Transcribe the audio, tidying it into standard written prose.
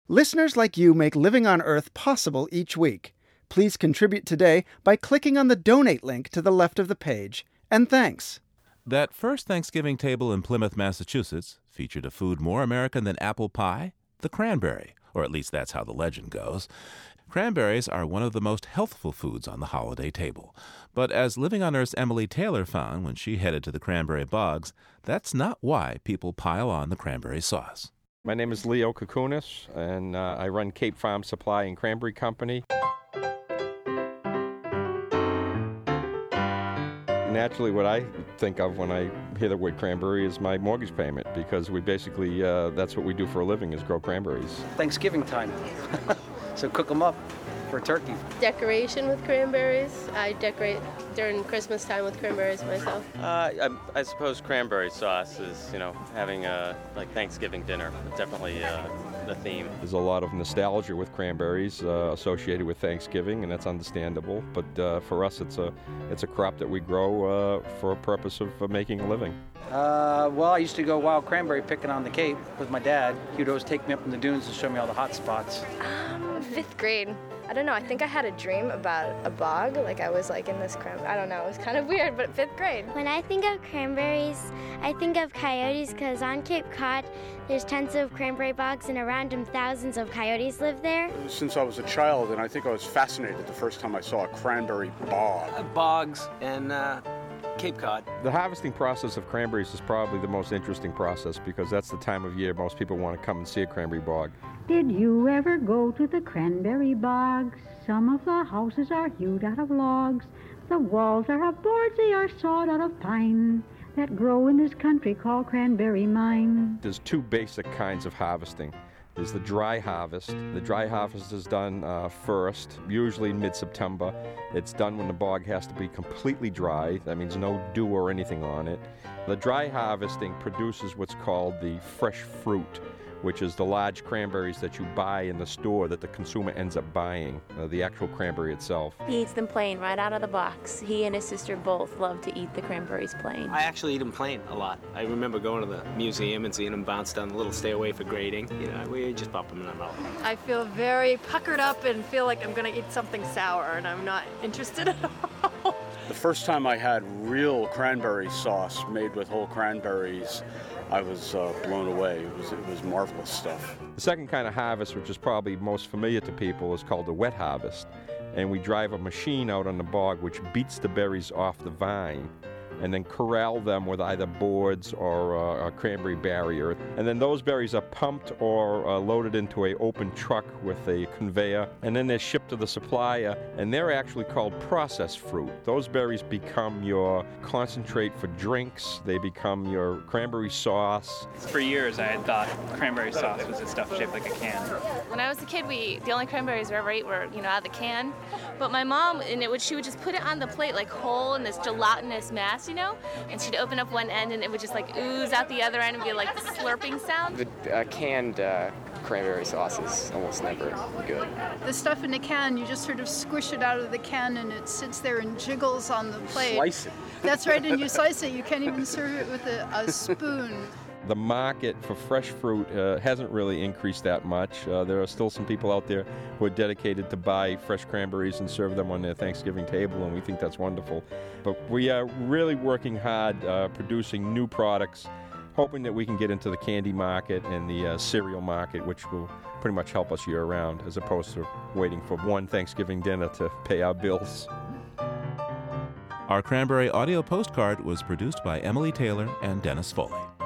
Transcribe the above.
Listeners like you make Living on Earth possible each week. Please contribute today by clicking on the donate link to the left of the page. And thanks. That first Thanksgiving table in Plymouth, Massachusetts, featured a food more American than apple pie, the cranberry, or at least that's how the legend goes. Cranberries are one of the most healthful foods on the holiday table. But as Living on Earth's Emily Taylor found when she headed to the cranberry bogs, that's not why people pile on the cranberry sauce. My name is Leo Kukunis, and I run Cape Farm Supply and Cranberry Company. Naturally, what I think of when I hear the word cranberry is my mortgage payment, because we basically, that's what we do for a living, is grow cranberries. Thanksgiving time, so cook them up for turkey. Decoration with cranberries. I decorate during Christmas time with cranberries myself. I suppose cranberry sauce is, having a Thanksgiving dinner. Definitely the theme. There's a lot of nostalgia with cranberries associated with Thanksgiving, and that's understandable. But for us, it's a crop that we grow for a purpose of making a living. Well, I used to go wild cranberry picking on the Cape with my dad. He would always take me up in the dunes and show me all the hot spots. 5th grade. I don't know, I think I had a dream about a bog, I was in this I don't know, it was kind of weird, but 5th grade. When I think of cranberries, I think of coyotes, because on Cape Cod, there's tons of cranberry bogs, and around them, thousands of coyotes live there. Since I was a child, and I think I was fascinated the first time I saw a cranberry bog. Bogs and Cape Cod. The harvesting process of cranberries is probably the most interesting process, because that's the time of year most people want to come and see a cranberry bog. Did you ever go to the cranberry bogs? Some of the houses are hewed out of logs. The walls are of boards, they are sawed out of pine, that grow in this country called cranberry mine. There's two basic kinds of harvesting. There's the dry harvest. The dry harvest is done first, usually in mid-September. It's done when the bog has to be completely dry. That means no dew or anything on it. The dry harvesting produces what's called the fresh fruit, which is the large cranberries that you buy in the store that the consumer ends up buying, the actual cranberry itself. He eats them plain, right out of the box. He and his sister both love to eat the cranberries plain. I actually eat them plain a lot. I remember going to the museum and seeing them bounce down the little stairway for grading. We just pop them in our mouth. I feel very puckered up and feel like I'm going to eat something sour, and I'm not interested at all. The first time I had real cranberry sauce made with whole cranberries, I was blown away. It was marvelous stuff. The second kind of harvest, which is probably most familiar to people, is called the wet harvest. And we drive a machine out on the bog which beats the berries off the vine and then corral them with either boards or a cranberry barrier. And then those berries are pumped or loaded into an open truck with a conveyor, and then they're shipped to the supplier, and they're actually called processed fruit. Those berries become your concentrate for drinks. They become your cranberry sauce. For years, I had thought cranberry sauce was this stuff shaped like a can. When I was a kid, the only cranberries we ever ate were, out of the can. But my mom, she would just put it on the plate whole in this gelatinous mass, and she'd open up one end and it would just ooze out the other end and be the slurping sound. The canned cranberry sauce is almost never good. The stuff in the can, you just sort of squish it out of the can and it sits there and jiggles on the plate. Slice it. That's right, and you slice it. You can't even serve it with a spoon. The market for fresh fruit hasn't really increased that much. There are still some people out there who are dedicated to buy fresh cranberries and serve them on their Thanksgiving table, and we think that's wonderful. But we are really working hard producing new products, hoping that we can get into the candy market and the cereal market, which will pretty much help us year-round, as opposed to waiting for one Thanksgiving dinner to pay our bills. Our Cranberry audio postcard was produced by Emily Taylor and Dennis Foley.